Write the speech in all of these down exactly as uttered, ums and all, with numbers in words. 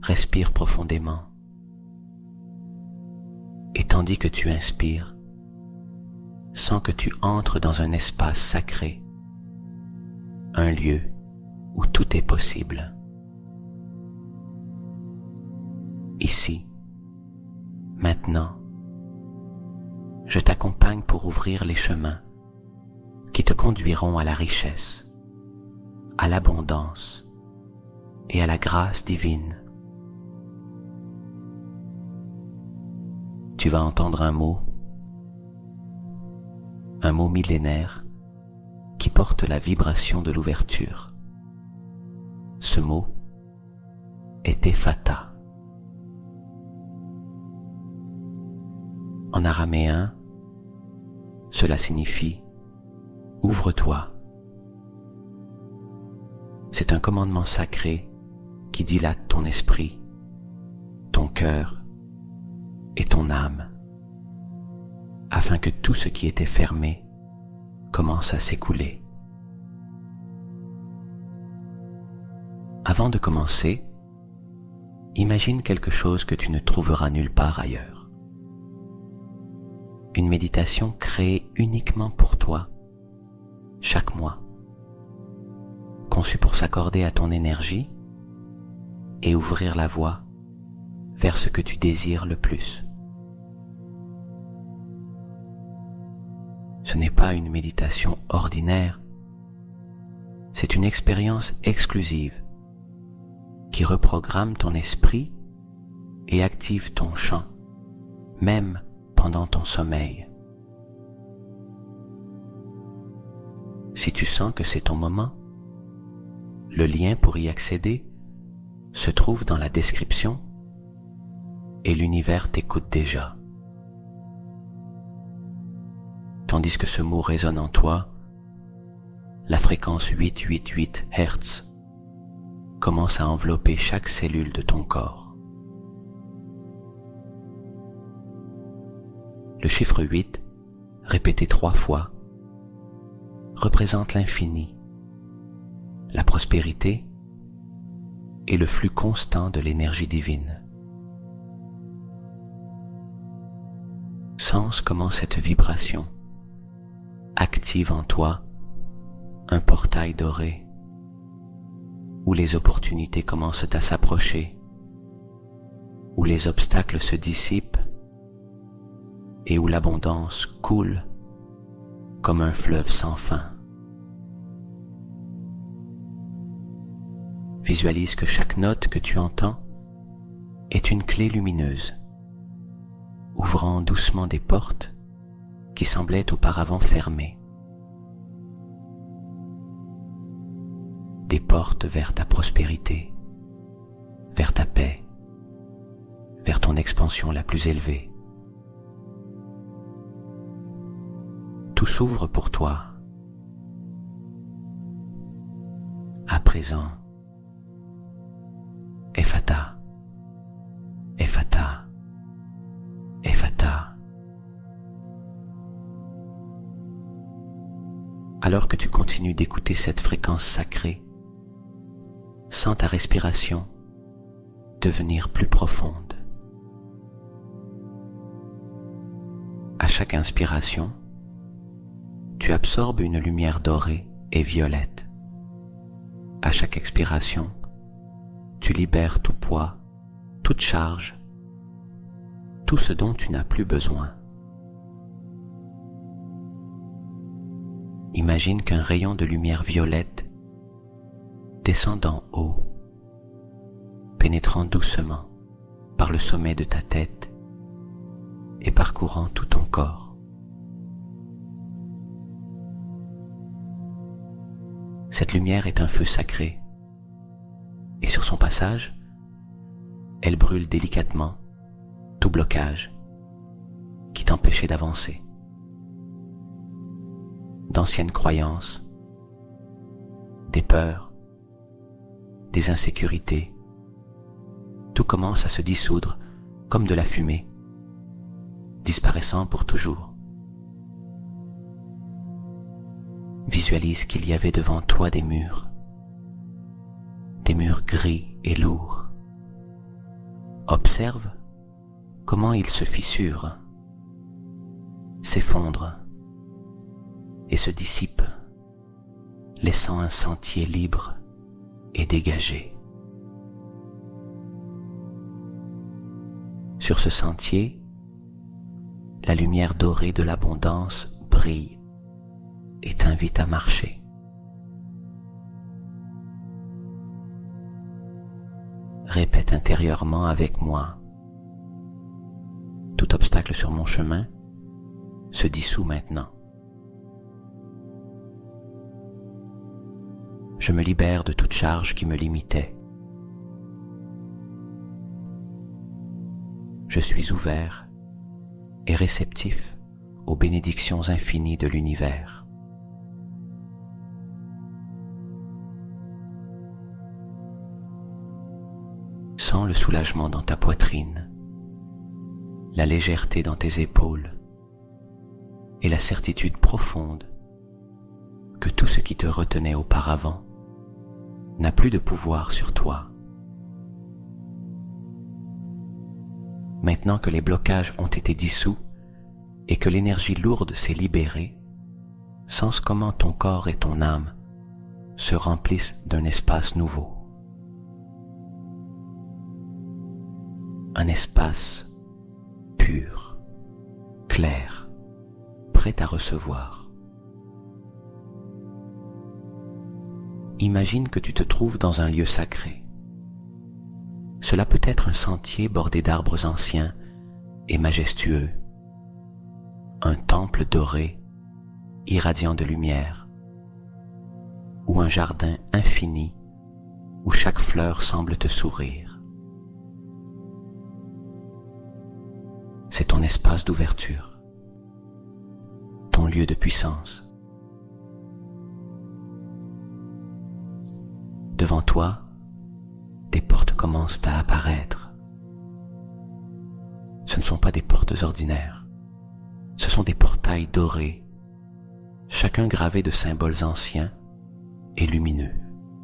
respire profondément. Et tandis que tu inspires, sens que tu entres dans un espace sacré, un lieu où tout est possible. Ici, maintenant, je t'accompagne pour ouvrir les chemins qui te conduiront à la richesse, à l'abondance et à la grâce divine. Tu vas entendre un mot, un mot millénaire qui porte la vibration de l'ouverture. Ce mot est Ephata. En araméen, cela signifie « Ouvre-toi ». C'est un commandement sacré qui dilate ton esprit, ton cœur et ton âme, afin que tout ce qui était fermé commence à s'écouler. Avant de commencer, imagine quelque chose que tu ne trouveras nulle part ailleurs. Une méditation créée uniquement pour toi, chaque mois, conçue pour s'accorder à ton énergie et ouvrir la voie vers ce que tu désires le plus. Ce n'est pas une méditation ordinaire, c'est une expérience exclusive qui reprogramme ton esprit et active ton champ, même pendant ton sommeil. Si tu sens que c'est ton moment, le lien pour y accéder se trouve dans la description et l'univers t'écoute déjà. Tandis que ce mot résonne en toi, la fréquence huit cent quatre-vingt-dix-huit hertz commence à envelopper chaque cellule de ton corps. Le chiffre huit, répété trois fois, représente l'infini, la prospérité et le flux constant de l'énergie divine. Sens comment cette vibration active en toi un portail doré où les opportunités commencent à s'approcher, où les obstacles se dissipent et où l'abondance coule comme un fleuve sans fin. Visualise que chaque note que tu entends est une clé lumineuse, ouvrant doucement des portes qui semblaient auparavant fermées. Des portes vers ta prospérité, vers ta paix, vers ton expansion la plus élevée. Tout s'ouvre pour toi. À présent, Ephata, Ephata, Ephata. Alors que tu continues d'écouter cette fréquence sacrée, sens ta respiration devenir plus profonde. À chaque inspiration, tu absorbes une lumière dorée et violette. À chaque expiration, tu libères tout poids, toute charge, tout ce dont tu n'as plus besoin. Imagine qu'un rayon de lumière violette descend d'en haut, pénétrant doucement par le sommet de ta tête et parcourant tout ton corps. Cette lumière est un feu sacré, et sur son passage, elle brûle délicatement tout blocage qui t'empêchait d'avancer. D'anciennes croyances, des peurs, des insécurités, tout commence à se dissoudre comme de la fumée, disparaissant pour toujours. Visualise qu'il y avait devant toi des murs, des murs gris et lourds, Observe comment il se fissure, s'effondre et se dissipe, laissant un sentier libre et dégagé. Sur ce sentier, la lumière dorée de l'abondance brille et t'invite à marcher. Répète intérieurement avec moi. Tout obstacle sur mon chemin se dissout maintenant. Je me libère de toute charge qui me limitait. Je suis ouvert et réceptif aux bénédictions infinies de l'univers. Sens le soulagement dans ta poitrine, la légèreté dans tes épaules et la certitude profonde que tout ce qui te retenait auparavant n'a plus de pouvoir sur toi. Maintenant que les blocages ont été dissous et que l'énergie lourde s'est libérée, sens comment ton corps et ton âme se remplissent d'un espace nouveau. Un espace pur, clair, prêt à recevoir. Imagine que tu te trouves dans un lieu sacré. Cela peut être un sentier bordé d'arbres anciens et majestueux, un temple doré, irradiant de lumière, ou un jardin infini où chaque fleur semble te sourire. C'est ton espace d'ouverture, ton lieu de puissance. Devant toi, des portes commencent à apparaître. Ce ne sont pas des portes ordinaires, ce sont des portails dorés, chacun gravé de symboles anciens et lumineux.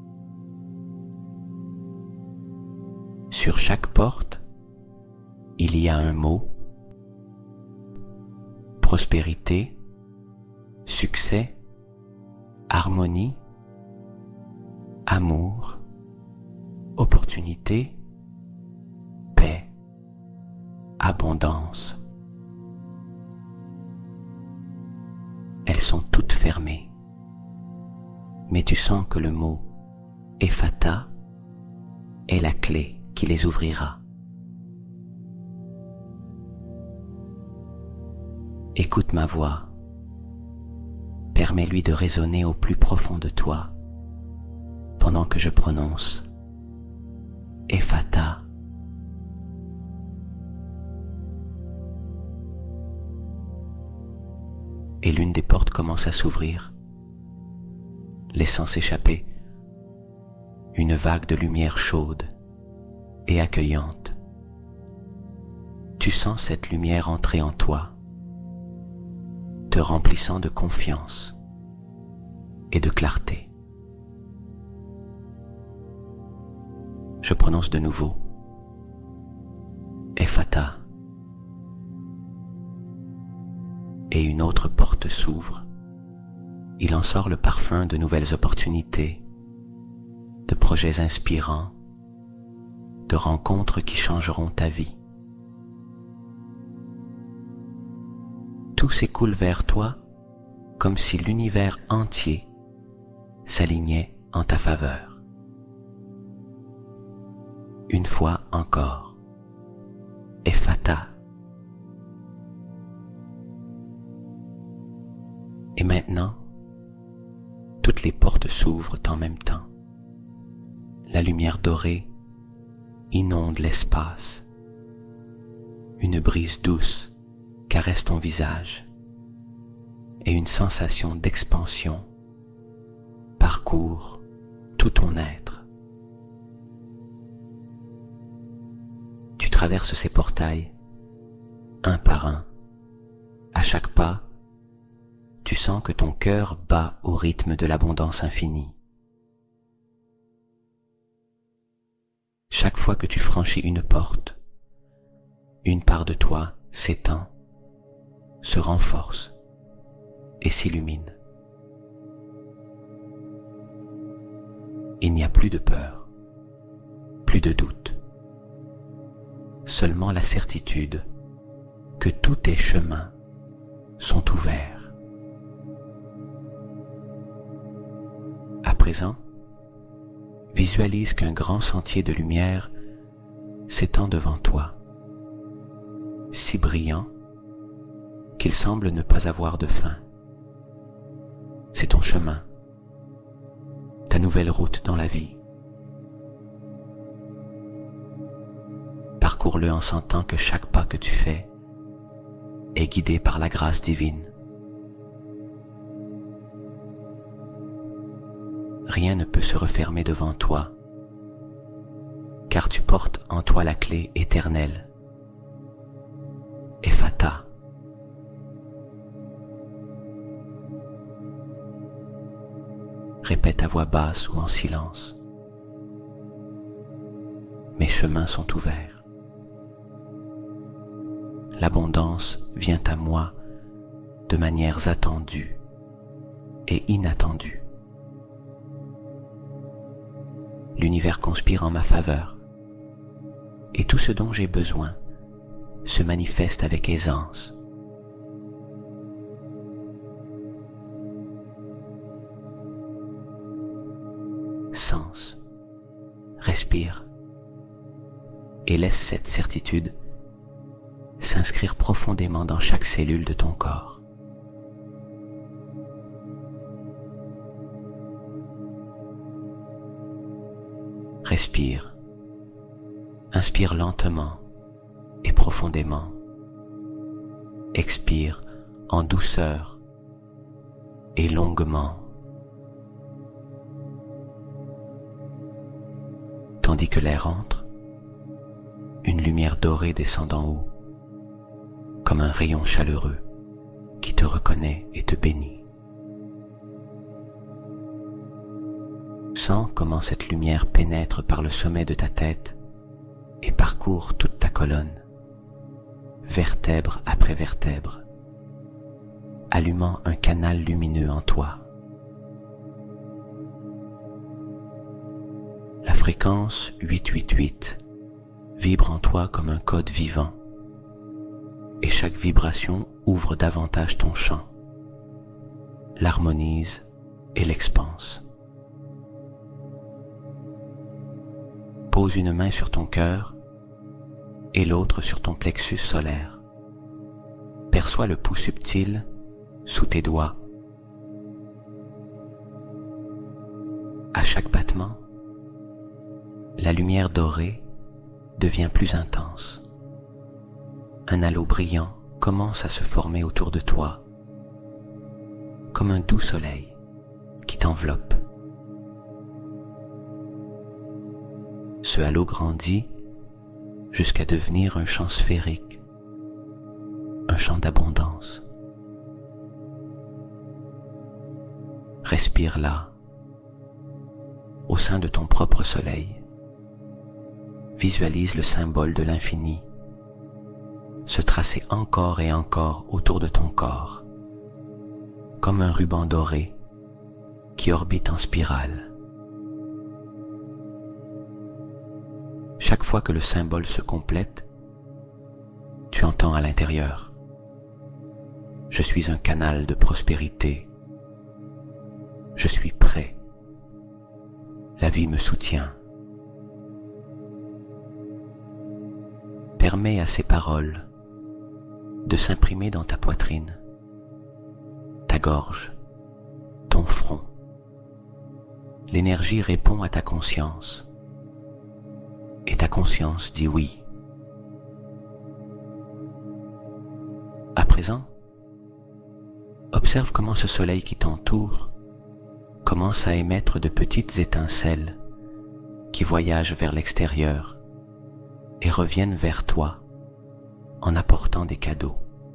Sur chaque porte, il y a un mot: prospérité, succès, harmonie, amour, opportunité, paix, abondance. Elles sont toutes fermées, mais tu sens que le mot Ephata est la clé qui les ouvrira. Écoute ma voix, permets-lui de résonner au plus profond de toi pendant que je prononce Ephata. Et l'une des portes commence à s'ouvrir, laissant s'échapper une vague de lumière chaude et accueillante. Tu sens cette lumière entrer en toi, te remplissant de confiance et de clarté. Je prononce de nouveau Ephata. Et une autre porte s'ouvre. Il en sort le parfum de nouvelles opportunités, de projets inspirants, de rencontres qui changeront ta vie. Tout s'écoule vers toi comme si l'univers entier s'alignait en ta faveur. Une fois encore, Ephata. Et maintenant, toutes les portes s'ouvrent en même temps. La lumière dorée inonde l'espace. Une brise douce caresse ton visage et une sensation d'expansion parcourt tout ton être. Tu traverses ces portails un par un. À chaque pas, tu sens que ton cœur bat au rythme de l'abondance infinie. Chaque fois que tu franchis une porte, une part de toi s'étend, se renforce et s'illumine. Il n'y a plus de peur, plus de doute, seulement la certitude que tous tes chemins sont ouverts. À présent, visualise qu'un grand sentier de lumière s'étend devant toi, si brillant qu'il semble ne pas avoir de fin. C'est ton chemin, ta nouvelle route dans la vie. Parcours-le en sentant que chaque pas que tu fais est guidé par la grâce divine. Rien ne peut se refermer devant toi, car tu portes en toi la clé éternelle, Ephata. Répète à voix basse ou en silence. Mes chemins sont ouverts. L'abondance vient à moi de manières attendues et inattendues. L'univers conspire en ma faveur, et tout ce dont j'ai besoin se manifeste avec aisance. Sens, respire, et laisse cette certitude s'inscrire profondément dans chaque cellule de ton corps. Respire, inspire lentement et profondément, expire en douceur et longuement, tandis que l'air entre, une lumière dorée descend d'en haut, comme un rayon chaleureux qui te reconnaît et te bénit. Sens comment cette lumière pénètre par le sommet de ta tête et parcourt toute ta colonne, vertèbre après vertèbre, allumant un canal lumineux en toi. La fréquence huit cent quatre-vingt-huit vibre en toi comme un code vivant, et chaque vibration ouvre davantage ton champ, l'harmonise et l'expanse. Pose une main sur ton cœur et l'autre sur ton plexus solaire. Perçois le pouls subtil sous tes doigts. À chaque battement, la lumière dorée devient plus intense. Un halo brillant commence à se former autour de toi, comme un doux soleil qui t'enveloppe. Ce halo grandit jusqu'à devenir un champ sphérique, un champ d'abondance. Respire là, au sein de ton propre soleil. Visualise le symbole de l'infini se tracer encore et encore autour de ton corps, comme un ruban doré qui orbite en spirale. Chaque fois que le symbole se complète, tu entends à l'intérieur: je suis un canal de prospérité. Je suis prêt. La vie me soutient. Permets à ces paroles de s'imprimer dans ta poitrine, ta gorge, ton front. L'énergie répond à ta conscience, et ta conscience dit oui. À présent, observe comment ce soleil qui t'entoure commence à émettre de petites étincelles qui voyagent vers l'extérieur et reviennent vers toi en apportant des cadeaux.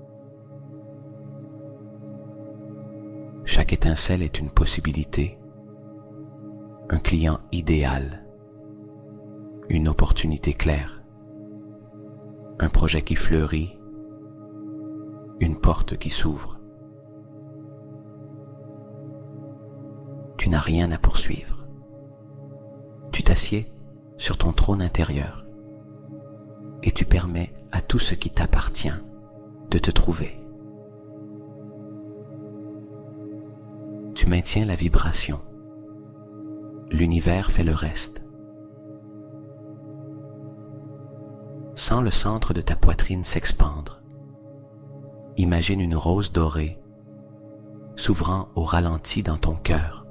Chaque étincelle est une possibilité, un client idéal, une opportunité claire, un projet qui fleurit, une porte qui s'ouvre. Tu n'as rien à poursuivre. Tu t'assieds sur ton trône intérieur et tu permets à tout ce qui t'appartient de te trouver. Tu maintiens la vibration. L'univers fait le reste. Sens le centre de ta poitrine s'expandre. Imagine une rose dorée s'ouvrant au ralenti dans ton cœur.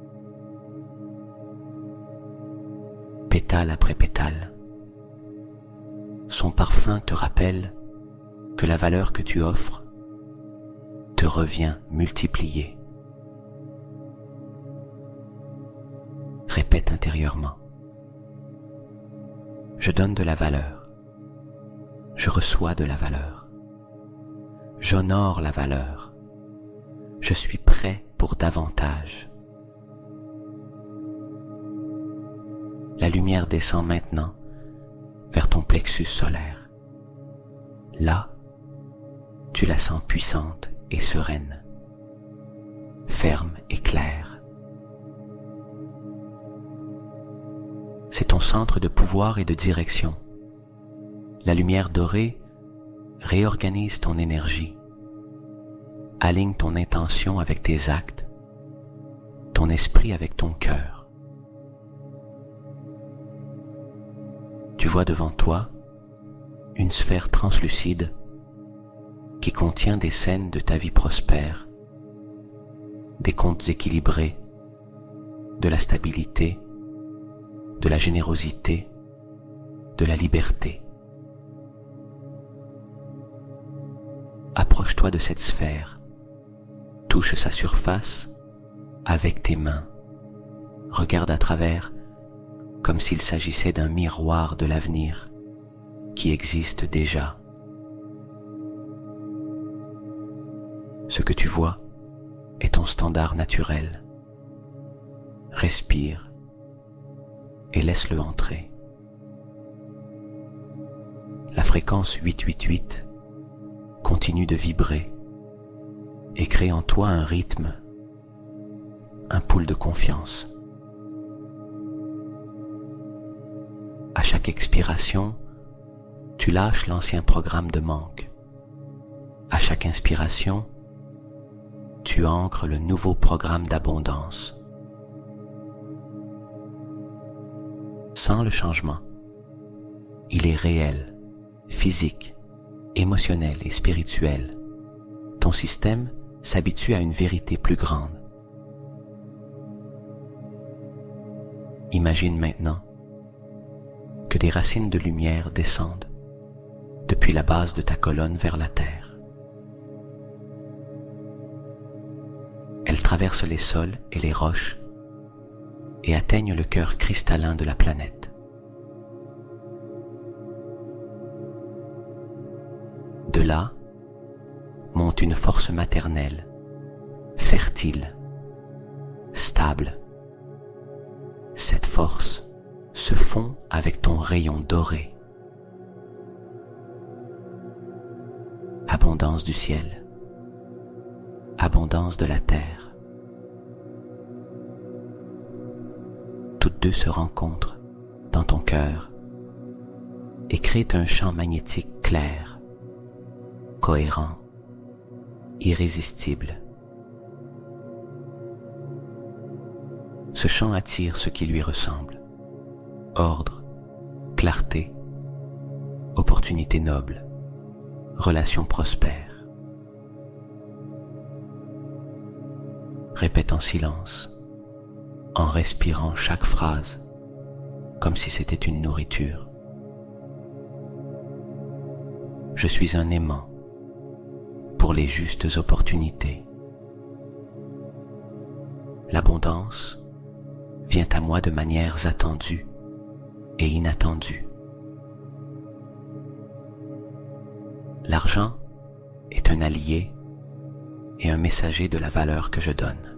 Pétale après pétale. Son parfum te rappelle que la valeur que tu offres te revient multipliée. Répète intérieurement. Je donne de la valeur. Je reçois de la valeur. J'honore la valeur. Je suis prêt pour davantage. La lumière descend maintenant vers ton plexus solaire. Là, tu la sens puissante et sereine, ferme et claire. C'est ton centre de pouvoir et de direction. La lumière dorée réorganise ton énergie, aligne ton intention avec tes actes, ton esprit avec ton cœur. Tu vois devant toi une sphère translucide qui contient des scènes de ta vie prospère, des comptes équilibrés, de la stabilité, de la générosité, de la liberté. Approche-toi de cette sphère, touche sa surface avec tes mains, regarde à travers comme s'il s'agissait d'un miroir de l'avenir qui existe déjà. Ce que tu vois est ton standard naturel. Respire et laisse-le entrer. La fréquence huit cent quatre-vingt-huit continue de vibrer et crée en toi un rythme, un pool de confiance. À chaque expiration, tu lâches l'ancien programme de manque. À chaque inspiration, tu ancres le nouveau programme d'abondance. Sans le changement, il est réel, physique, émotionnel et spirituel. Ton système s'habitue à une vérité plus grande. Imagine maintenant que des racines de lumière descendent depuis la base de ta colonne vers la terre. Elles traversent les sols et les roches et atteignent le cœur cristallin de la planète. De là, monte une force maternelle, fertile, stable. Cette force se fond avec ton rayon doré. Abondance du ciel, abondance de la terre. Toutes deux se rencontrent dans ton cœur et créent un champ magnétique clair, cohérent, irrésistible. Ce champ attire ce qui lui ressemble. Ordre, clarté, opportunités nobles, relations prospères. Répète en silence, en respirant chaque phrase, comme si c'était une nourriture. Je suis un aimant pour les justes opportunités. L'abondance vient à moi de manières attendues et inattendues. L'argent est un allié et un messager de la valeur que je donne.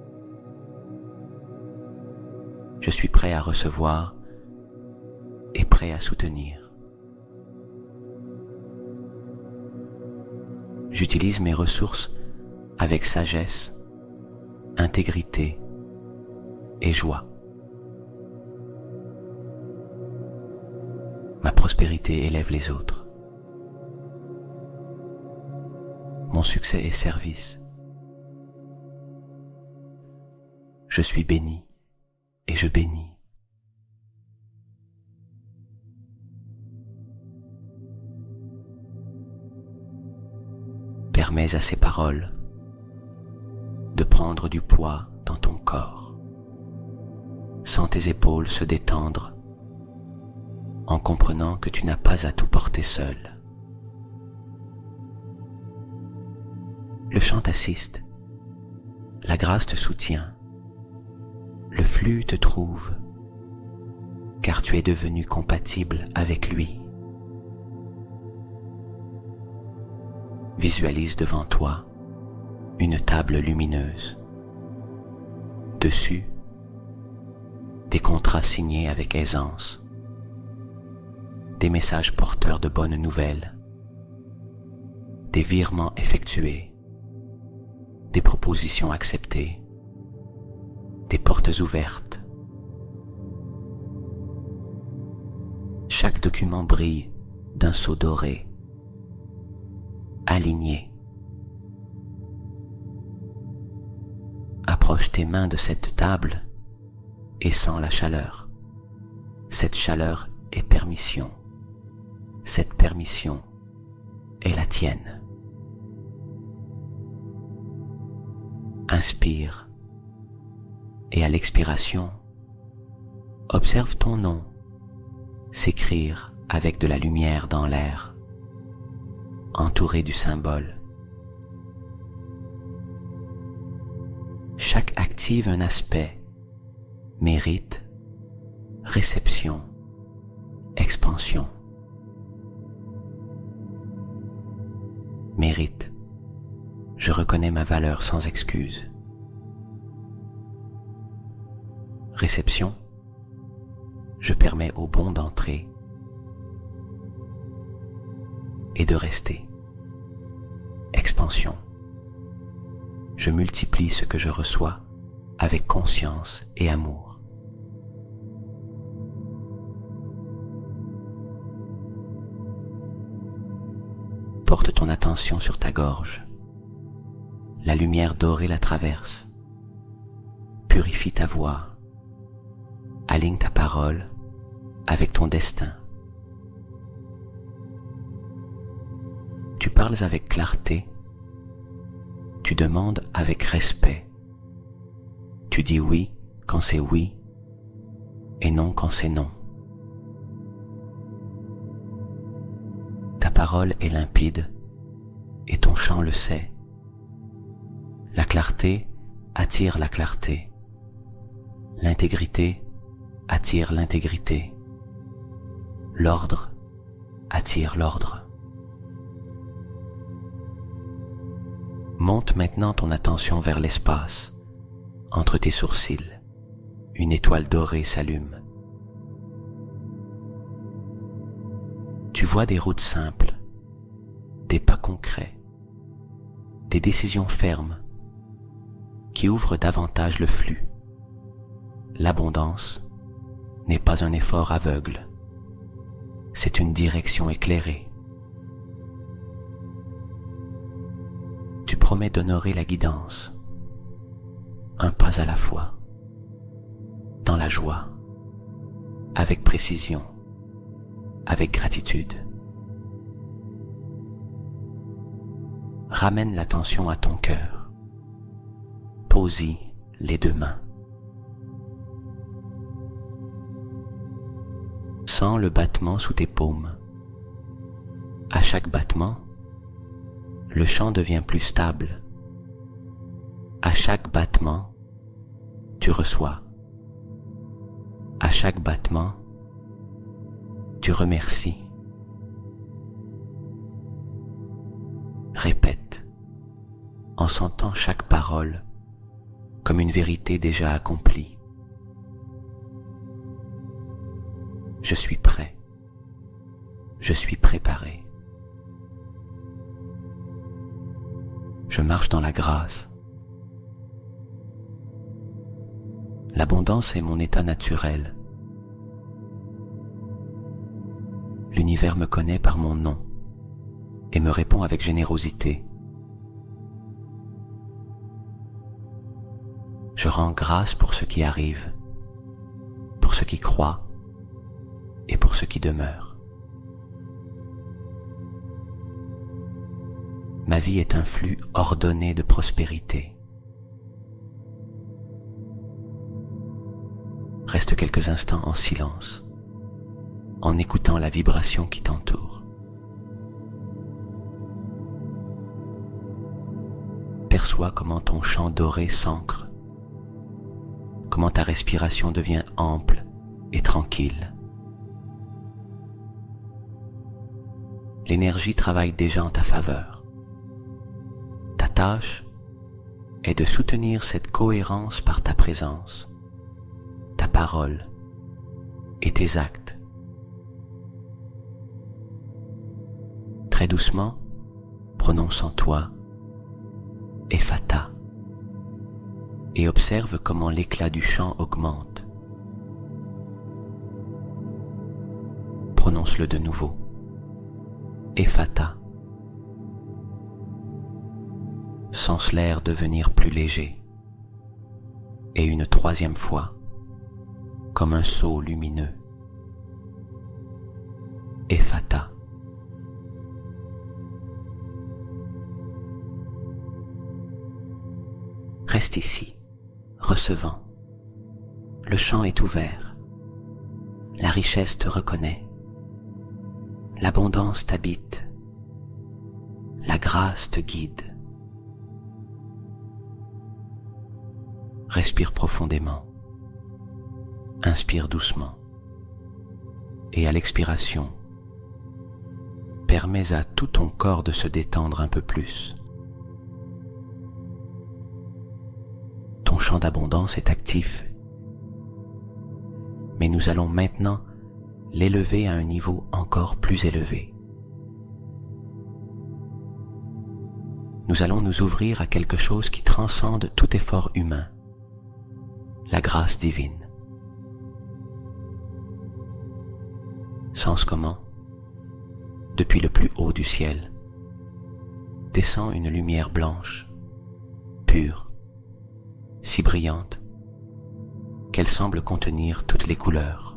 Je suis prêt à recevoir et prêt à soutenir. J'utilise mes ressources avec sagesse, intégrité et joie. Ma prospérité élève les autres. Mon succès est service. Je suis béni et je bénis. Permets à ces paroles de prendre du poids dans ton corps. Sens tes épaules se détendre en comprenant que tu n'as pas à tout porter seul. Le chant t'assiste, la grâce te soutient, le flux te trouve, car tu es devenu compatible avec lui. Visualise devant toi une table lumineuse. Dessus, des contrats signés avec aisance, des messages porteurs de bonnes nouvelles, des virements effectués, des propositions acceptées, des portes ouvertes. Chaque document brille d'un sceau doré, aligné. Approche tes mains de cette table et sens la chaleur. Cette chaleur est permission. Cette permission est la tienne. Inspire et à l'expiration, observe ton nom s'écrire avec de la lumière dans l'air, entouré du symbole. Chaque active un aspect, mérite, réception, expansion. Mérite, je reconnais ma valeur sans excuse. Réception, je permets au bon d'entrer et de rester. Expansion, je multiplie ce que je reçois avec conscience et amour. Porte ton attention sur ta gorge. La lumière dorée la traverse. Purifie ta voix. Aligne ta parole avec ton destin. Tu parles avec clarté. Tu demandes avec respect. Tu dis oui quand c'est oui et non quand c'est non. Ta parole est limpide et ton chant le sait. La clarté attire la clarté. L'intégrité attire l'intégrité. L'ordre attire l'ordre. Monte maintenant ton attention vers l'espace. Entre tes sourcils, une étoile dorée s'allume. Tu vois des routes simples, des pas concrets, des décisions fermes qui ouvrent davantage le flux. L'abondance n'est pas un effort aveugle, c'est une direction éclairée. Tu promets d'honorer la guidance, un pas à la fois, dans la joie, avec précision, avec gratitude. Ramène l'attention à ton cœur. Pose-y les deux mains. Sens le battement sous tes paumes. À chaque battement, le chant devient plus stable. À chaque battement, tu reçois. À chaque battement, tu remercies. Répète, en sentant chaque parole comme une vérité déjà accomplie. Je suis prêt. Je suis préparé. Je marche dans la grâce. L'abondance est mon état naturel. L'univers me connaît par mon nom et me répond avec générosité. Je rends grâce pour ce qui arrive, pour ce qui croit et pour ce qui demeure. Ma vie est un flux ordonné de prospérité. Reste quelques instants en silence, en écoutant la vibration qui t'entoure. Perçois comment ton champ doré s'ancre, comment ta respiration devient ample et tranquille. L'énergie travaille déjà en ta faveur. Ta tâche est de soutenir cette cohérence par ta présence, ta parole et tes actes. Très doucement, prononce en toi Ephata et observe comment l'éclat du chant augmente. Prononce-le de nouveau. Ephata. Sens l'air devenir plus léger. Et une troisième fois, comme un seau lumineux. Ephata. Reste ici, recevant. Le champ est ouvert. La richesse te reconnaît. L'abondance t'habite. La grâce te guide. Respire profondément. Inspire doucement. Et à l'expiration, permets à tout ton corps de se détendre un peu plus. Ton champ d'abondance est actif, mais nous allons maintenant l'élever à un niveau encore plus élevé. Nous allons nous ouvrir à quelque chose qui transcende tout effort humain, la grâce divine. Sens comment, depuis le plus haut du ciel, descend une lumière blanche, pure, si brillante qu'elle semble contenir toutes les couleurs.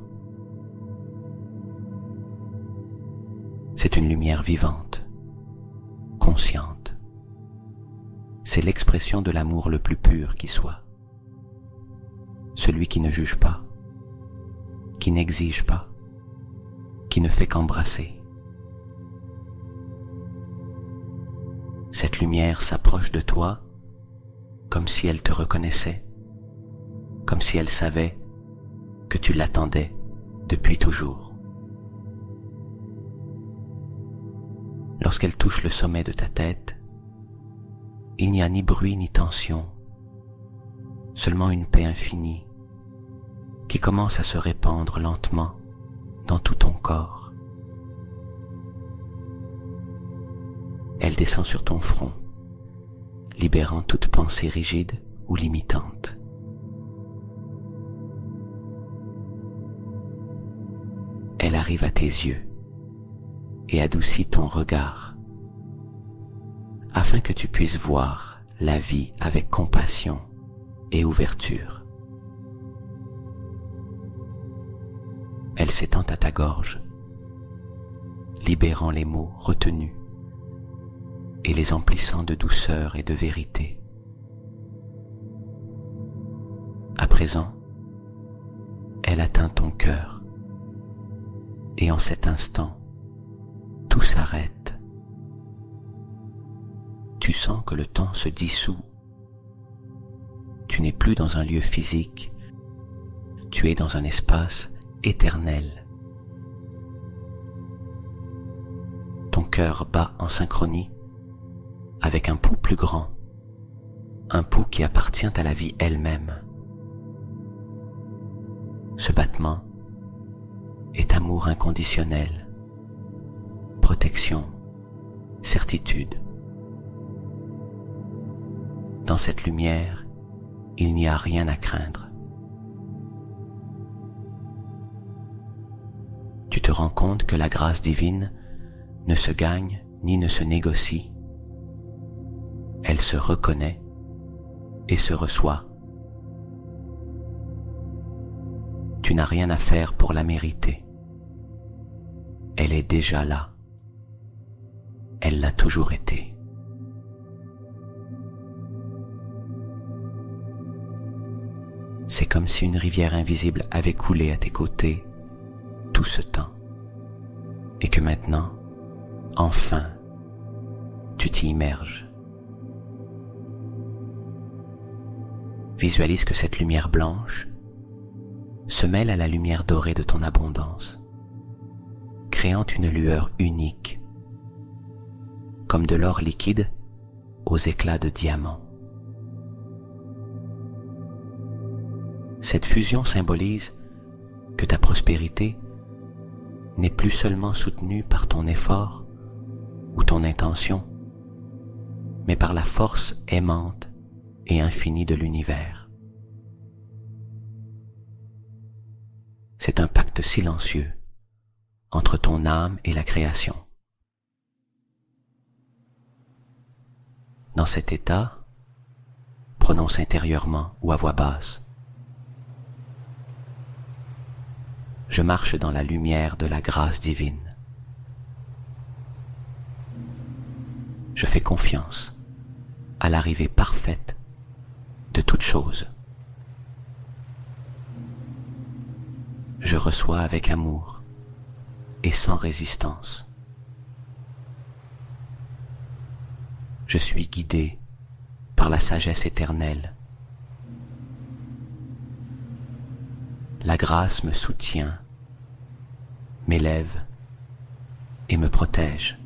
C'est une lumière vivante, consciente. C'est l'expression de l'amour le plus pur qui soit. Celui qui ne juge pas, qui n'exige pas, qui ne fait qu'embrasser. Cette lumière s'approche de toi comme si elle te reconnaissait, comme si elle savait que tu l'attendais depuis toujours. Lorsqu'elle touche le sommet de ta tête, il n'y a ni bruit ni tension, seulement une paix infinie qui commence à se répandre lentement dans tout ton corps. Elle descend sur ton front, libérant toute pensée rigide ou limitante. Elle arrive à tes yeux et adoucit ton regard, afin que tu puisses voir la vie avec compassion et ouverture. Elle s'étend à ta gorge, libérant les mots retenus et les emplissant de douceur et de vérité. À présent, elle atteint ton cœur, et en cet instant, tout s'arrête. Tu sens que le temps se dissout. Tu n'es plus dans un lieu physique, tu es dans un espace éternel. Ton cœur bat en synchronie avec un pouls plus grand, un pouls qui appartient à la vie elle-même. Ce battement est amour inconditionnel, protection, certitude. Dans cette lumière, il n'y a rien à craindre. Tu te rends compte que la grâce divine ne se gagne ni ne se négocie. Elle se reconnaît et se reçoit. Tu n'as rien à faire pour la mériter. Elle est déjà là. Elle l'a toujours été. C'est comme si une rivière invisible avait coulé à tes côtés tout ce temps, et que maintenant, enfin, tu t'y immerges. Visualise que cette lumière blanche se mêle à la lumière dorée de ton abondance, créant une lueur unique, comme de l'or liquide aux éclats de diamants. Cette fusion symbolise que ta prospérité n'est plus seulement soutenue par ton effort ou ton intention, mais par la force aimante et infinie de l'univers. C'est un pacte silencieux entre ton âme et la création. Dans cet état, prononce intérieurement ou à voix basse: je marche dans la lumière de la grâce divine. Je fais confiance à l'arrivée parfaite de toute chose. Je reçois avec amour et sans résistance. Je suis guidé par la sagesse éternelle. La grâce me soutient, m'élève et me protège.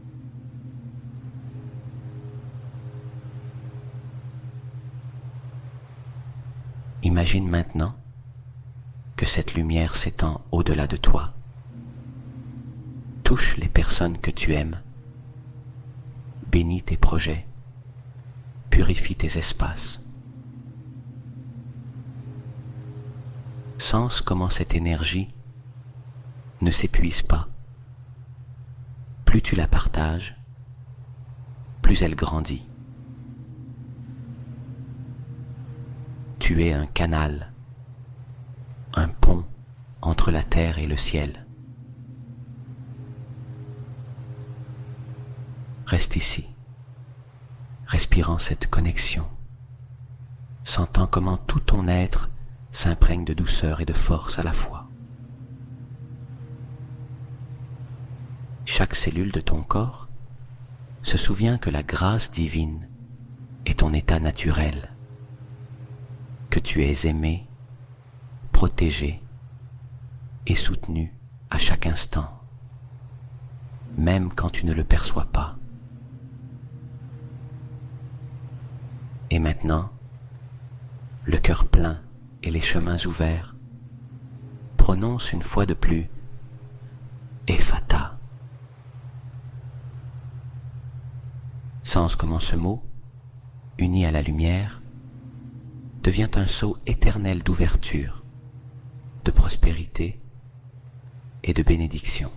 Imagine maintenant que cette lumière s'étend au-delà de toi. Touche les personnes que tu aimes. Bénis tes projets. Purifie tes espaces. Sens comment cette énergie ne s'épuise pas. Plus tu la partages, plus elle grandit. Tu es un canal, un pont entre la terre et le ciel. Reste ici, respirant cette connexion, sentant comment tout ton être s'imprègne de douceur et de force à la fois. Chaque cellule de ton corps se souvient que la grâce divine est ton état naturel, que tu es aimé, protégé et soutenu à chaque instant, même quand tu ne le perçois pas. Et maintenant, le cœur plein et les chemins ouverts, prononce une fois de plus Ephata. Sens comment ce mot, uni à la lumière, devient un sceau éternel d'ouverture, de prospérité et de bénédiction.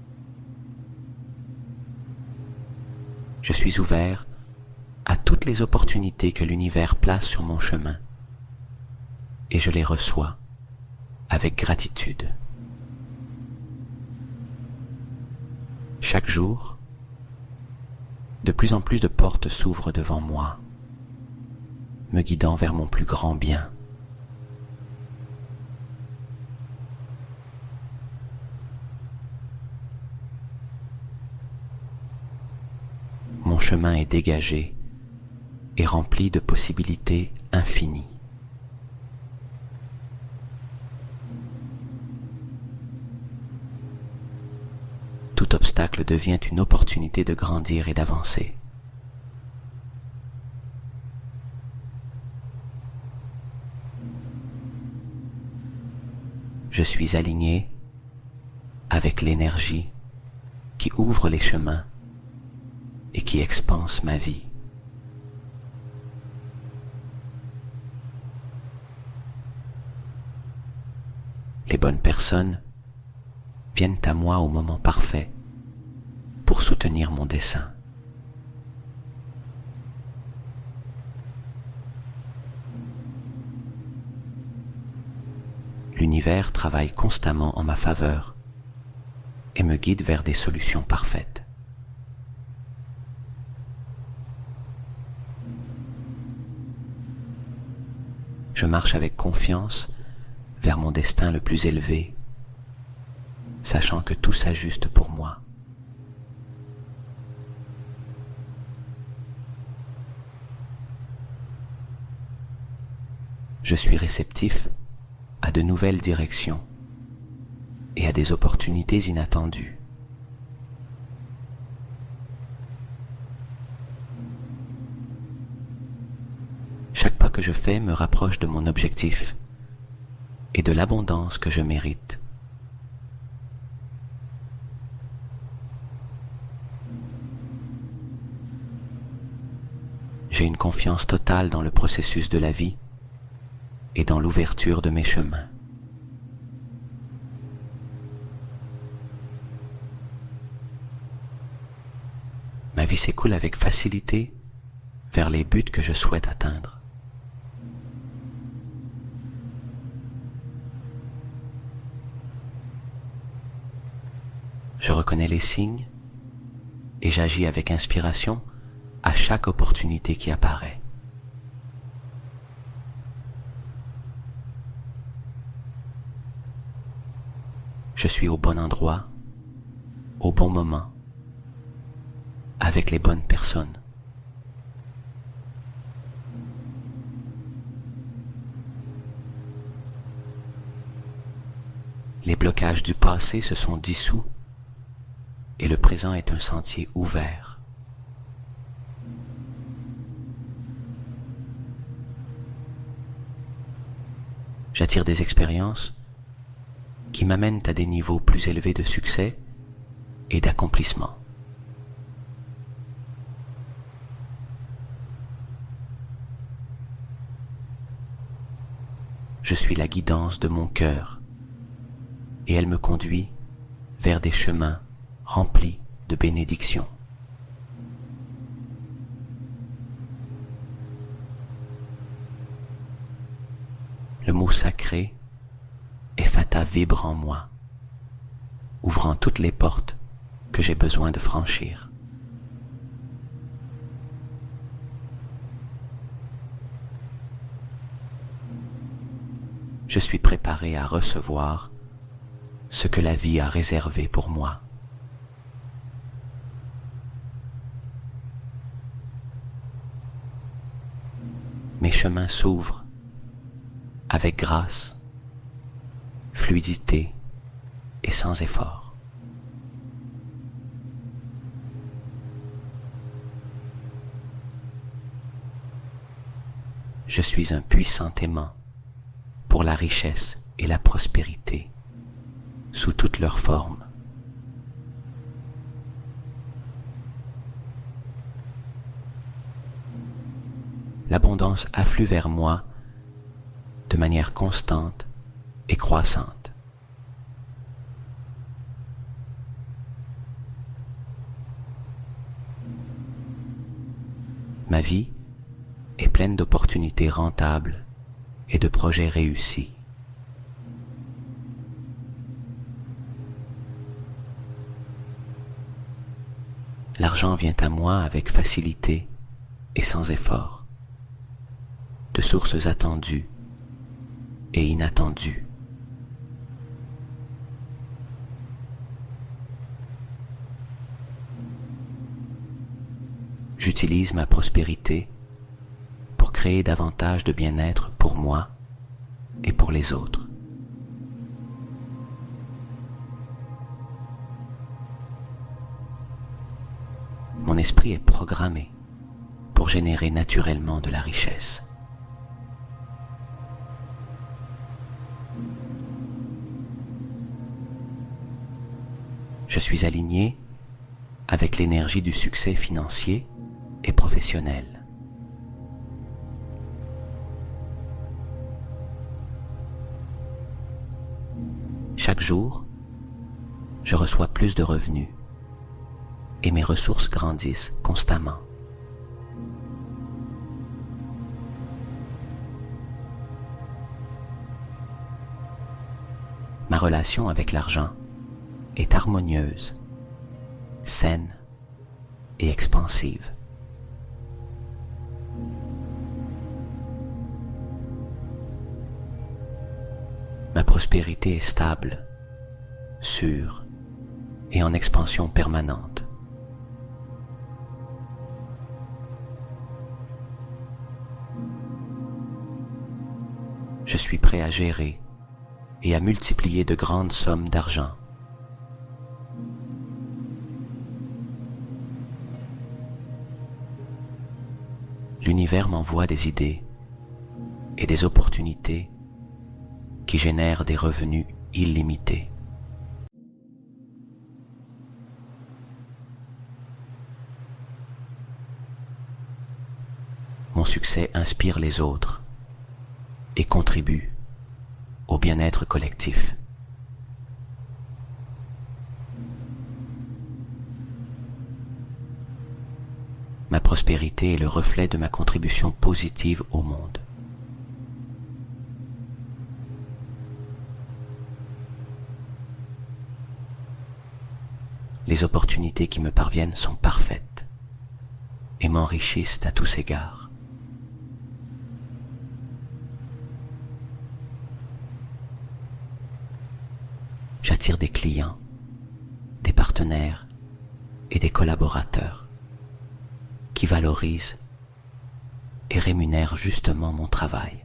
Je suis ouvert à toutes les opportunités que l'univers place sur mon chemin, et je les reçois avec gratitude. Chaque jour, de plus en plus de portes s'ouvrent devant moi, me guidant vers mon plus grand bien. Mon chemin est dégagé et rempli de possibilités infinies. Tout obstacle devient une opportunité de grandir et d'avancer. Je suis aligné avec l'énergie qui ouvre les chemins et qui expanse ma vie. Les bonnes personnes viennent à moi au moment parfait pour soutenir mon dessein. L'univers travaille constamment en ma faveur et me guide vers des solutions parfaites. Je marche avec confiance vers mon destin le plus élevé, sachant que tout s'ajuste pour moi. Je suis réceptif à de nouvelles directions et à des opportunités inattendues. Chaque pas que je fais me rapproche de mon objectif et de l'abondance que je mérite. J'ai une confiance totale dans le processus de la vie et dans l'ouverture de mes chemins. Ma vie s'écoule avec facilité vers les buts que je souhaite atteindre. Je reconnais les signes et j'agis avec inspiration à chaque opportunité qui apparaît. Je suis au bon endroit, au bon moment, avec les bonnes personnes. Les blocages du passé se sont dissous et le présent est un sentier ouvert. J'attire des expériences qui m'amènent à des niveaux plus élevés de succès et d'accomplissement. Je suis la guidance de mon cœur et elle me conduit vers des chemins remplis de bénédictions. Le mot sacré, Ephata, vibre en moi, ouvrant toutes les portes que j'ai besoin de franchir. Je suis préparé à recevoir ce que la vie a réservé pour moi. Mes chemins s'ouvrent avec grâce, fluidité et sans effort. Je suis un puissant aimant pour la richesse et la prospérité sous toutes leurs formes. L'abondance afflue vers moi de manière constante et croissante. Ma vie est pleine d'opportunités rentables et de projets réussis. L'argent vient à moi avec facilité et sans effort, de sources attendues et inattendues. J'utilise ma prospérité pour créer davantage de bien-être pour moi et pour les autres. Mon esprit est programmé pour générer naturellement de la richesse. Je suis aligné avec l'énergie du succès financier et professionnel. Chaque jour, je reçois plus de revenus et mes ressources grandissent constamment. Ma relation avec l'argent est harmonieuse, saine et expansive. Ma prospérité est stable, sûre et en expansion permanente. Je suis prêt à gérer et à multiplier de grandes sommes d'argent. L'univers m'envoie des idées et des opportunités qui génèrent des revenus illimités. Mon succès inspire les autres et contribue au bien-être collectif. Ma prospérité est le reflet de ma contribution positive au monde. Les opportunités qui me parviennent sont parfaites et m'enrichissent à tous égards. J'attire des clients, des partenaires et des collaborateurs qui valorisent et rémunèrent justement mon travail.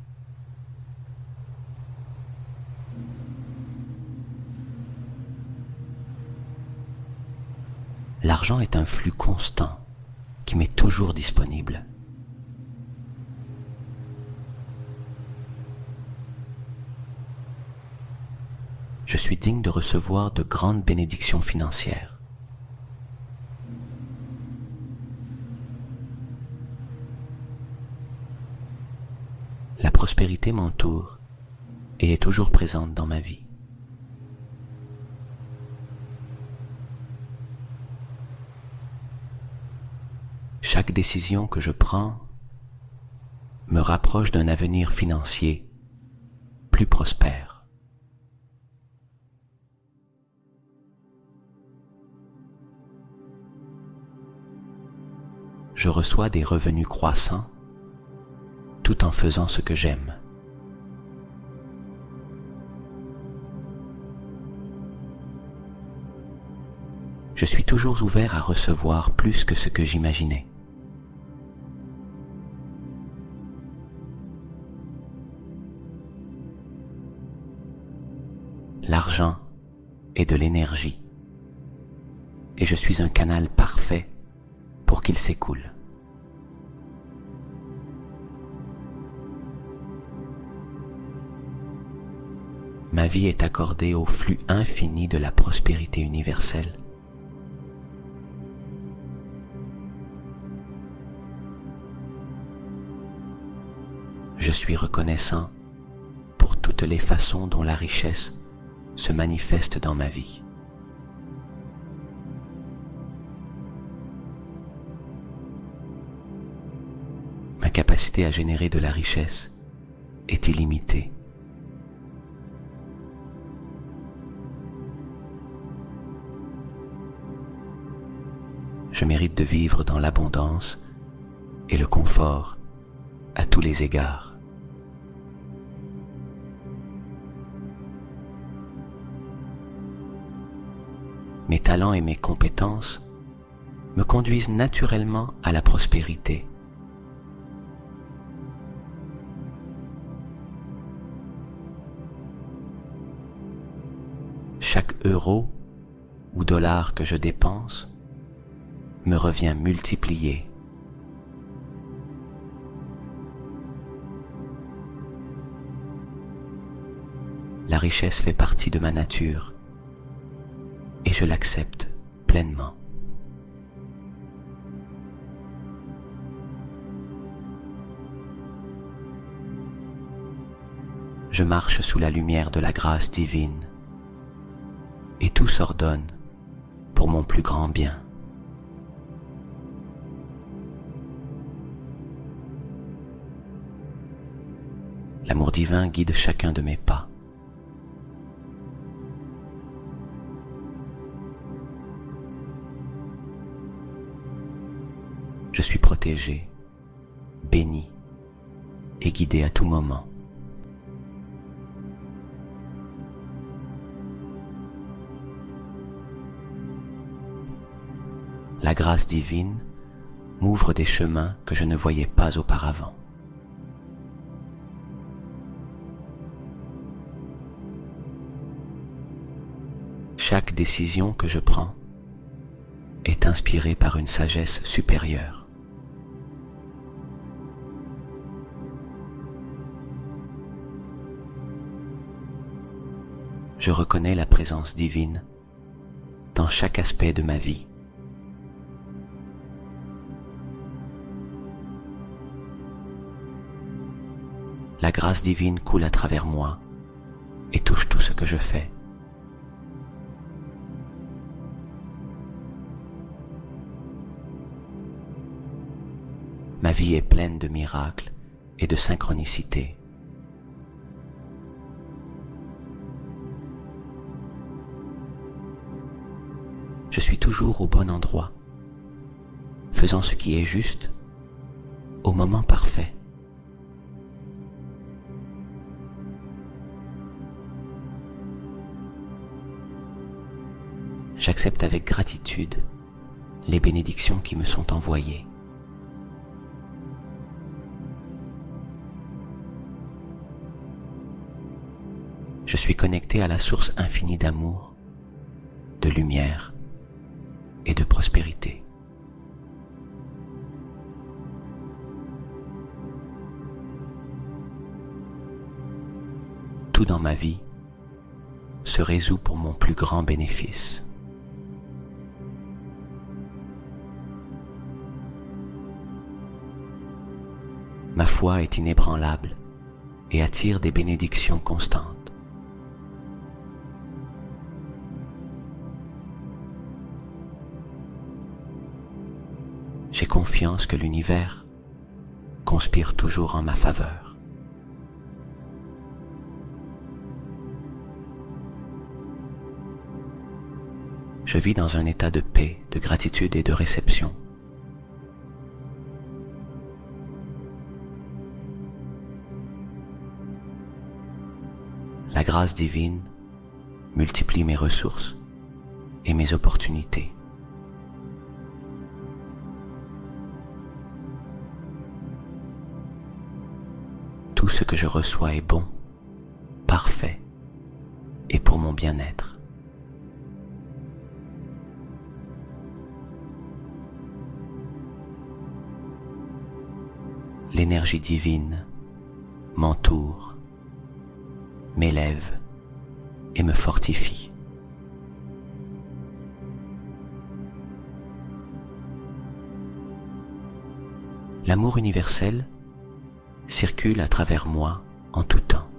L'argent est un flux constant qui m'est toujours disponible. Je suis digne de recevoir de grandes bénédictions financières. La prospérité m'entoure et est toujours présente dans ma vie. Chaque décision que je prends me rapproche d'un avenir financier plus prospère. Je reçois des revenus croissants tout en faisant ce que j'aime. Je suis toujours ouvert à recevoir plus que ce que j'imaginais. L'argent est de l'énergie et je suis un canal parfait pour qu'il s'écoule. Ma vie est accordée au flux infini de la prospérité universelle. Je suis reconnaissant pour toutes les façons dont la richesse se manifeste dans ma vie. Ma capacité à générer de la richesse est illimitée. Je mérite de vivre dans l'abondance et le confort à tous les égards. Mes talents et mes compétences me conduisent naturellement à la prospérité. Chaque euro ou dollar que je dépense me revient multiplié. La richesse fait partie de ma nature et je l'accepte pleinement. Je marche sous la lumière de la grâce divine tout s'ordonne pour mon plus grand bien. L'amour divin guide chacun de mes pas. Je suis protégé, béni et guidé à tout moment. La grâce divine m'ouvre des chemins que je ne voyais pas auparavant. Chaque décision que je prends est inspirée par une sagesse supérieure. Je reconnais la présence divine dans chaque aspect de ma vie. La grâce divine coule à travers moi et touche tout ce que je fais. Ma vie est pleine de miracles et de synchronicité. Je suis toujours au bon endroit, faisant ce qui est juste au moment parfait. J'accepte avec gratitude les bénédictions qui me sont envoyées. Je suis connecté à la source infinie d'amour, de lumière et de prospérité. Tout dans ma vie se résout pour mon plus grand bénéfice. Ma foi est inébranlable et attire des bénédictions constantes. J'ai confiance que l'univers conspire toujours en ma faveur. Je vis dans un état de paix, de gratitude et de réception. La grâce divine multiplie mes ressources et mes opportunités. Tout ce que je reçois est bon, parfait et pour mon bien-être. L'énergie divine m'entoure, m'élève et me fortifie. L'amour universel circule à travers moi en tout temps.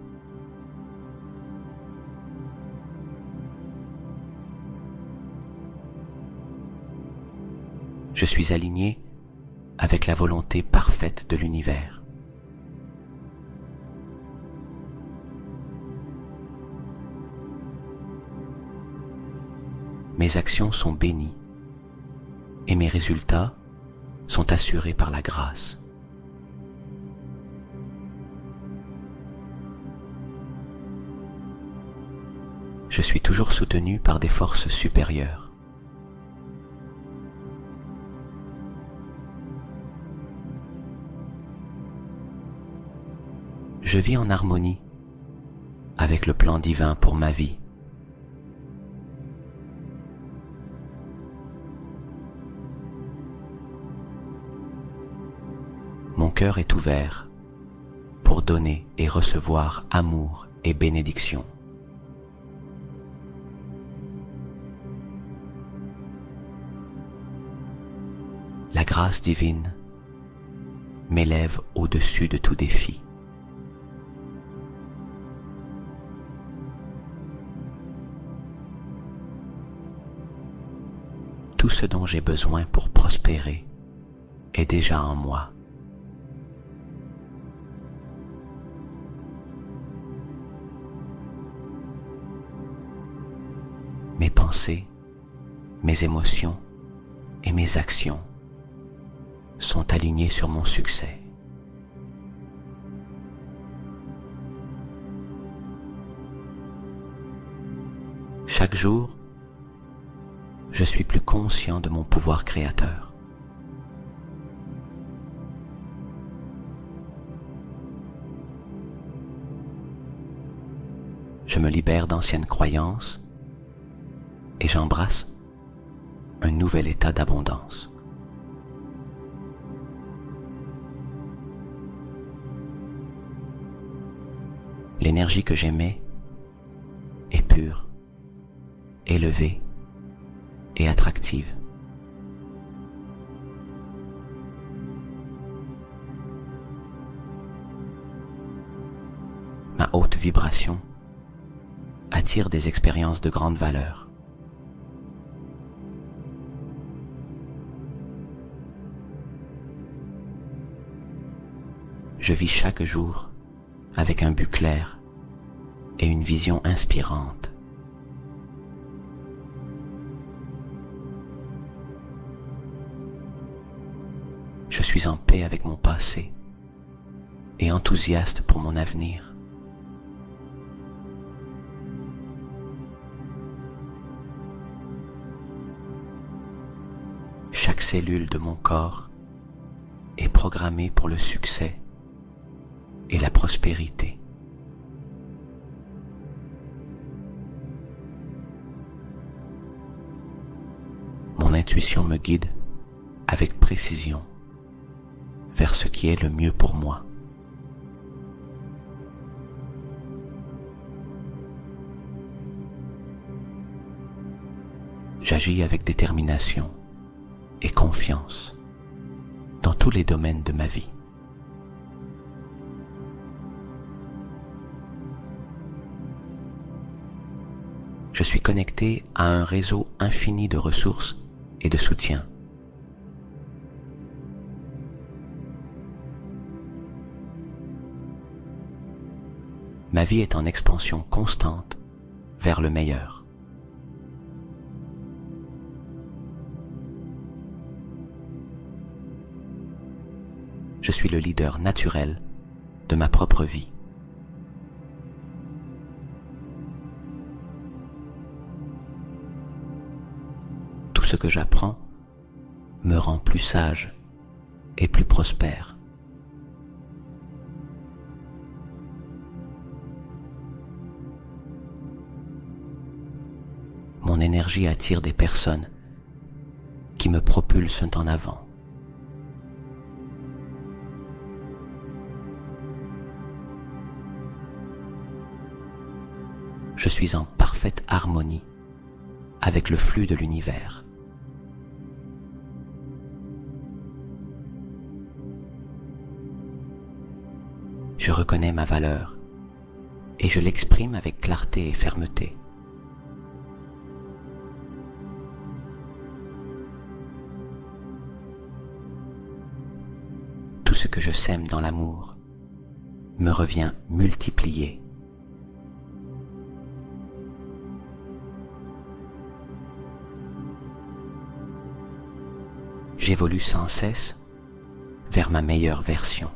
Je suis aligné avec la volonté parfaite de l'univers. Mes actions sont bénies et mes résultats sont assurés par la grâce. Je suis toujours soutenu par des forces supérieures. Je vis en harmonie avec le plan divin pour ma vie. Mon cœur est ouvert pour donner et recevoir amour et bénédiction. La grâce divine m'élève au-dessus de tout défi. tout ce dont j'ai besoin pour prospérer est déjà en moi. Mes pensées, mes émotions et mes actions sont alignées sur mon succès. Chaque jour, je suis plus conscient de mon pouvoir créateur. Je me libère d'anciennes croyances et j'embrasse un nouvel état d'abondance. L'énergie que j'émets est pure, élevée et attractive. Ma haute vibration attire des expériences de grande valeur. Je vis chaque jour avec un but clair et une vision inspirante. Je suis en paix avec mon passé et enthousiaste pour mon avenir. Chaque cellule de mon corps est programmée pour le succès et la prospérité. Mon intuition me guide avec précision vers ce qui est le mieux pour moi. J'agis avec détermination et confiance dans tous les domaines de ma vie. Je suis connecté à un réseau infini de ressources et de soutien. Ma vie est en expansion constante vers le meilleur. Je suis le leader naturel de ma propre vie. Tout ce que j'apprends me rend plus sage et plus prospère. Mon énergie attire des personnes qui me propulsent en avant. Je suis en parfaite harmonie avec le flux de l'univers. Je reconnais ma valeur et je l'exprime avec clarté et fermeté. Tout ce que je sème dans l'amour me revient multiplié. J'évolue sans cesse vers ma meilleure version.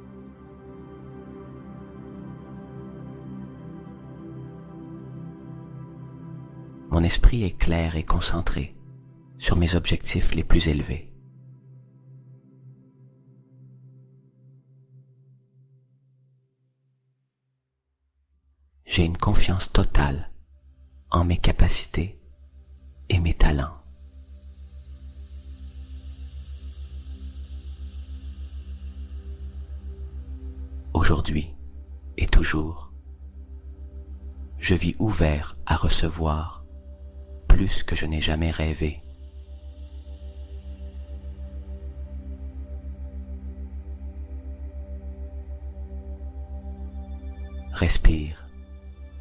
Mon esprit est clair et concentré sur mes objectifs les plus élevés. J'ai une confiance totale en mes capacités et mes talents. Aujourd'hui et toujours, je vis ouvert à recevoir plus que je n'ai jamais rêvé. Respire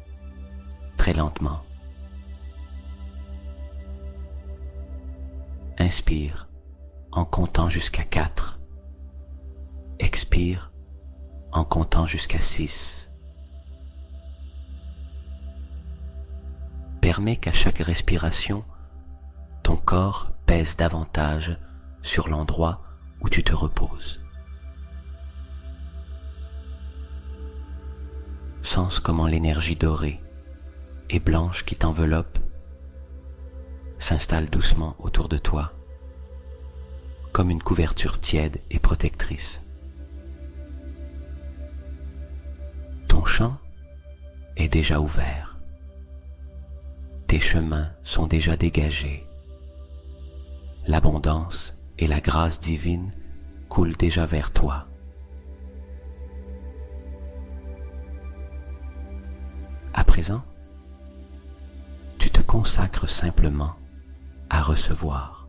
très lentement Inspire en comptant jusqu'à quatre. Expire en comptant jusqu'à six. Permets qu'à chaque respiration, ton corps pèse davantage sur l'endroit où tu te reposes. Sens comment l'énergie dorée et blanche qui t'enveloppe s'installe doucement autour de toi, comme une couverture tiède et protectrice. Ton champ est déjà ouvert. Tes chemins sont déjà dégagés. L'abondance et la grâce divine coulent déjà vers toi. À présent, tu te consacres simplement à recevoir.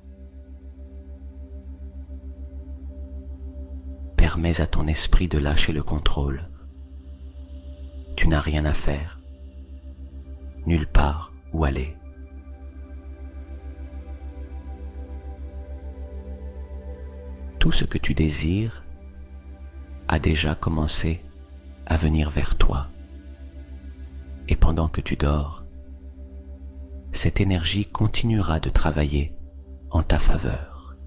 Permets à ton esprit de lâcher le contrôle. Tu n'as rien à faire, nulle part où aller. Tout ce que tu désires a déjà commencé à venir vers toi. Et pendant que tu dors, cette énergie continuera de travailler en ta faveur.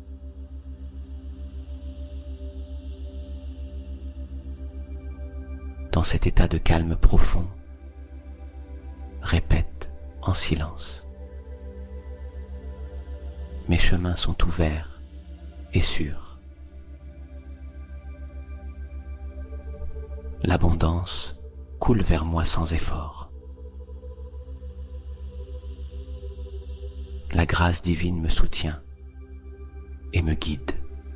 Dans cet état de calme profond, répète en silence. Mes chemins sont ouverts et sûrs. L'abondance coule vers moi sans effort. La grâce divine me soutient et me guide.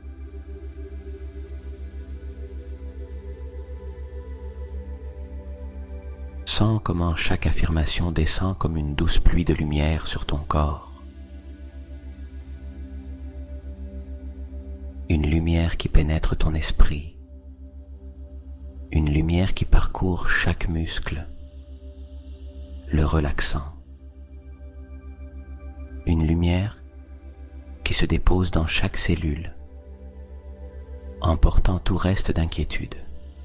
Sens comment chaque affirmation descend comme une douce pluie de lumière sur ton corps. Une lumière qui pénètre ton esprit. Une lumière qui parcourt chaque muscle, le relaxant. Une lumière qui se dépose dans chaque cellule, emportant tout reste d'inquiétude.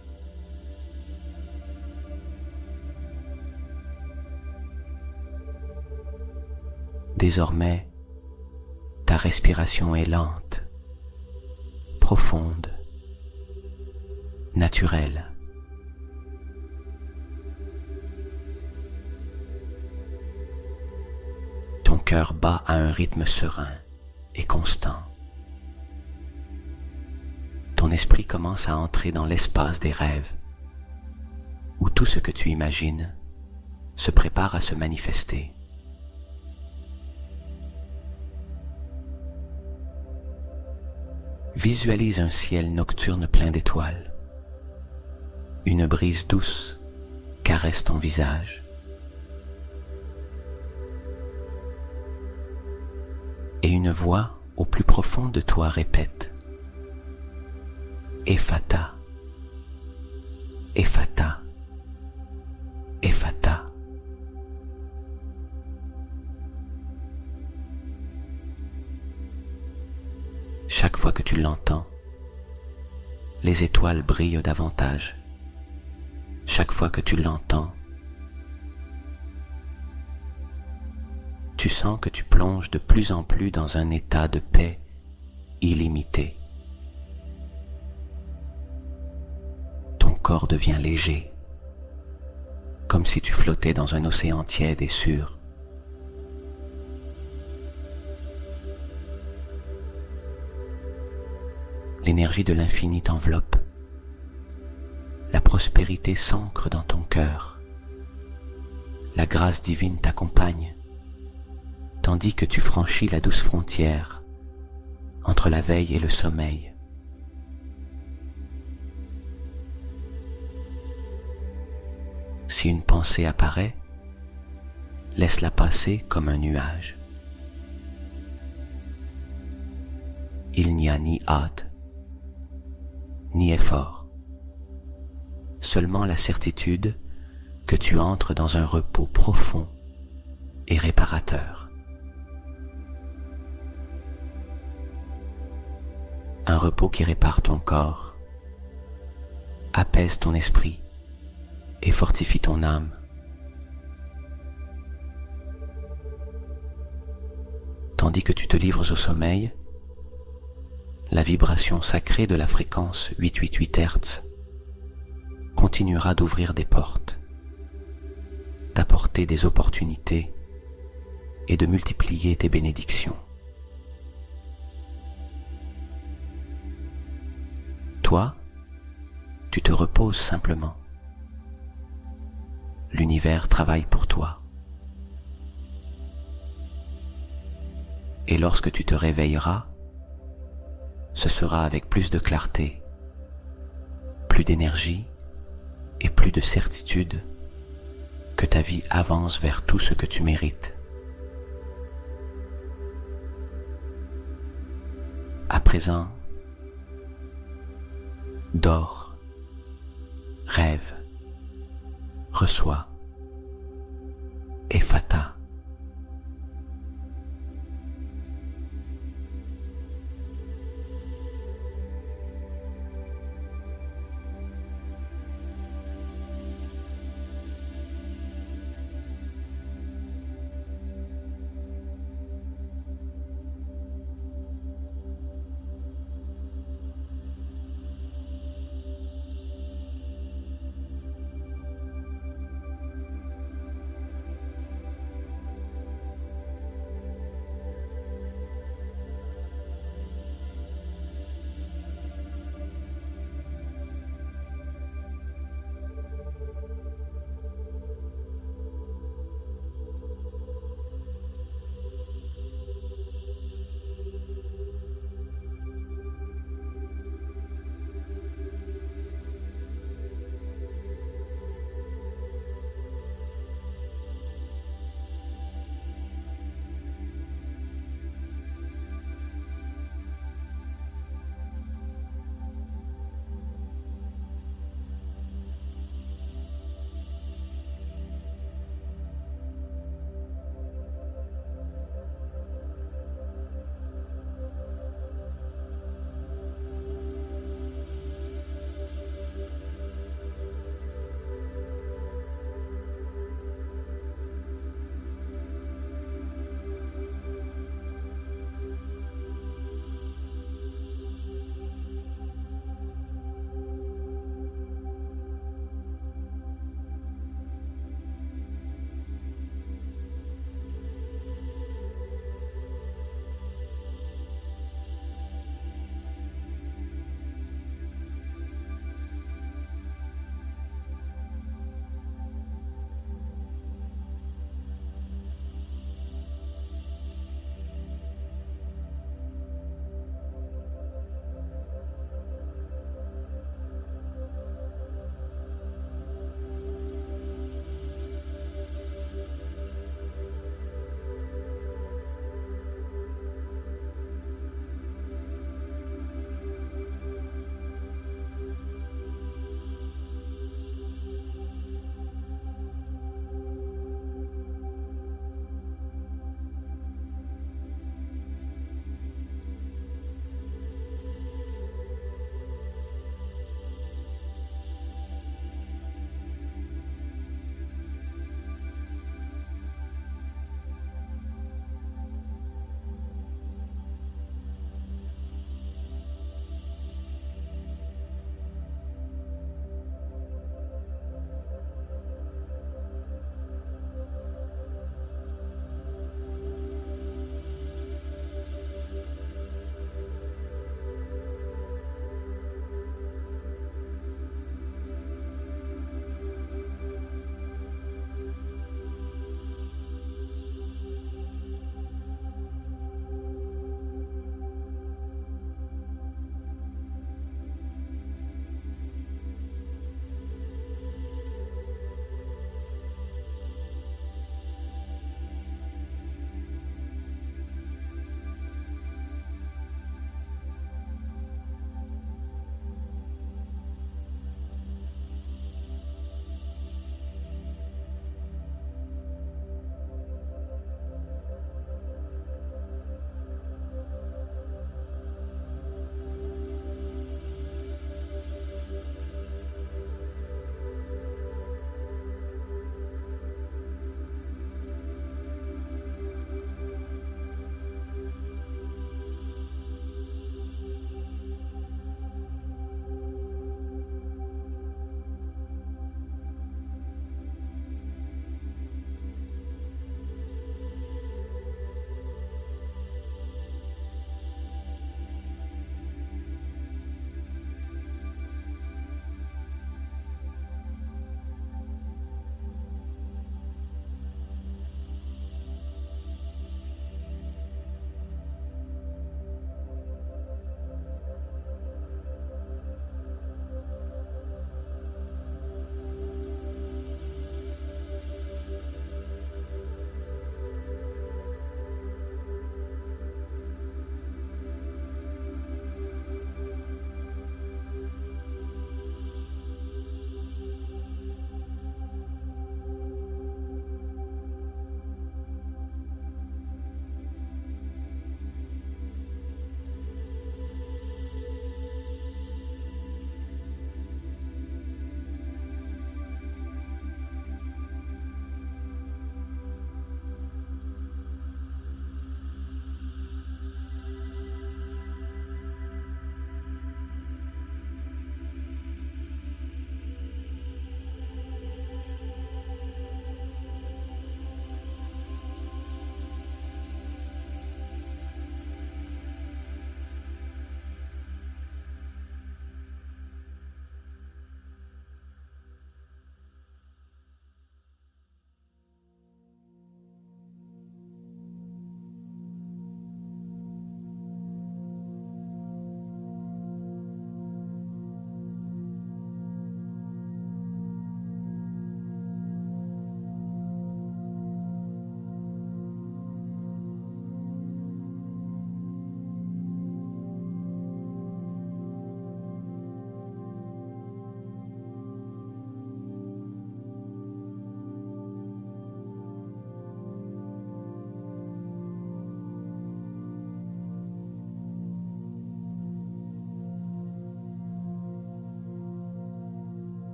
Désormais, ta respiration est lente, profonde, naturelle. Ton cœur bat à un rythme serein et constant. Ton esprit commence à entrer dans l'espace des rêves, où tout ce que tu imagines se prépare à se manifester. Visualise un ciel nocturne plein d'étoiles. Une brise douce caresse ton visage. Et une voix au plus profond de toi répète: Ephata, Ephata, Ephata. Chaque fois que tu l'entends, les étoiles brillent davantage. Chaque fois que tu l'entends, tu sens que tu plonges de plus en plus dans un état de paix illimité. Ton corps devient léger, comme si tu flottais dans un océan tiède et sûr. L'énergie de l'infini t'enveloppe. La prospérité s'ancre dans ton cœur. La grâce divine t'accompagne, tandis que tu franchis la douce frontière entre la veille et le sommeil. Si une pensée apparaît, laisse-la passer comme un nuage. Il n'y a ni hâte, ni effort, seulement la certitude que tu entres dans un repos profond et réparateur. un repos qui répare ton corps, apaise ton esprit et fortifie ton âme. Tandis que tu te livres au sommeil, la vibration sacrée de la fréquence huit cent quatre-vingt-huit hertz continuera d'ouvrir des portes, d'apporter des opportunités et de multiplier tes bénédictions. Toi, tu te reposes simplement. L'univers travaille pour toi. Et lorsque tu te réveilleras, ce sera avec plus de clarté, plus d'énergie et plus de certitude que ta vie avance vers tout ce que tu mérites. À présent, dors, rêve, reçois et fata.